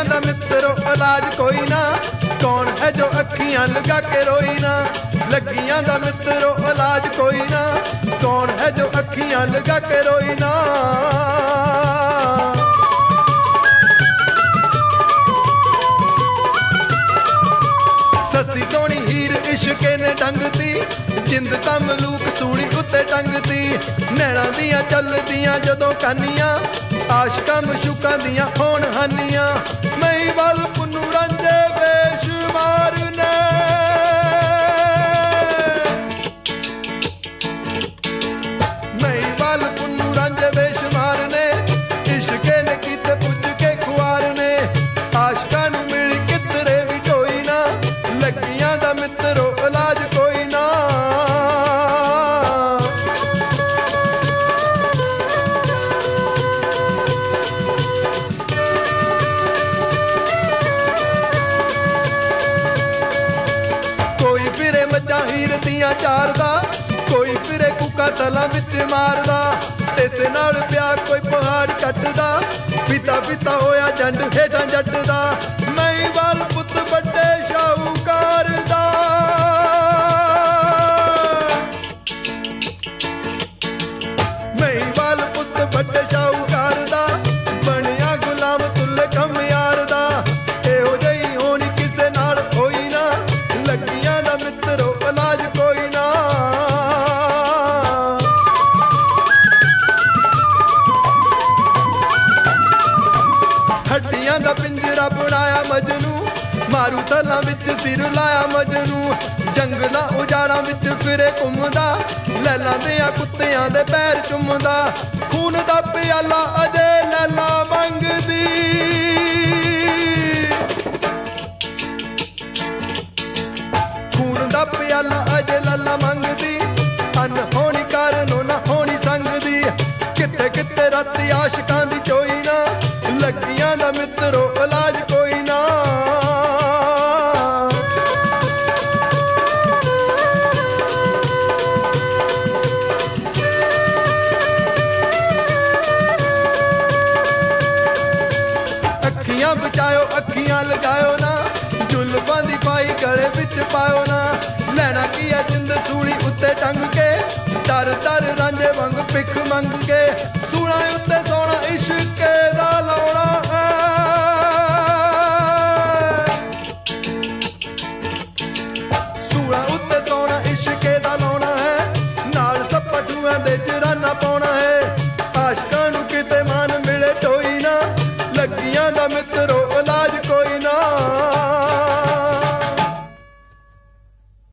दा मित्रो इलाज कोई ना, कौन है जो अखियां लगा के रोई ना। लगियां दा मित्रो इलाज कोई ना, कौन है जो अखियां लगा के रोई ना। सस्सी सोनी हीर इश्के ने टंगती, जिंद तां मलूक सूली उत्ते टंगती। नैणां दियां चलदियां जदों कानियां, आशकां मशूकां दियां होण हानियां। महिवाल पुन्नू रांझे बेशुमार ने, महिवाल पुन्नू रांझे बेशुमार ने। इश्के ने कीते पुज के खुआर ने, आशकां नूं मिल कितरे भी ढोई ना। लगियां दा मित्रो इलाज कोई ना। कोई फिरे मज्जां हीर दियां चारदा, कोई फिरे कुका तलां विच मारदा। इसे नाल प्यार कोई पहाड़ कटदा, पिता पिता होया जंड हेठां जट दा। महिवाल पुत बड़े शाहूकार दा, महिवाल पुत बड़े शाहूकार दा। बनिया गुलाम तुल्ले कम यार दा, एहो जही होनी किसे नाल होई ना। लगियां दा मित्रो इलाज कोई ना। हड्डियां दा पिंजरा बनाया मजनू, मारू तलां विच सिर लाया मजनू। जंगलां उजाड़ां विच फिरे घुमदा, लैलां दियां कुत्तियां दे पैर चुमदा। खून दा प्याला अजे लैला मंगदी, खून दा प्याला अजे लैला मंगदी। अनहोनी कारणों ना होनी संगदी, किते किते राती आशकां दी चोई ना। लगियां दा मित्रो इलाज कोई ना। अखियां बचायो अखियां लगायो ना, जुल्फां दी पाई गले विच पायो ना। लैना की है जिंद सूली उत्ते टंग के, डर डर रांझे वांग भिख मंग के। सूला उत्ते सोना इश्के दा लाउणा है, सूला उत्ते सोना इश्के दा लाउणा है। नाल सपटूआं दे जराना पाउणा है, आशकां नूं किते मान मिले ढोई ना। लगियां दा मित्रो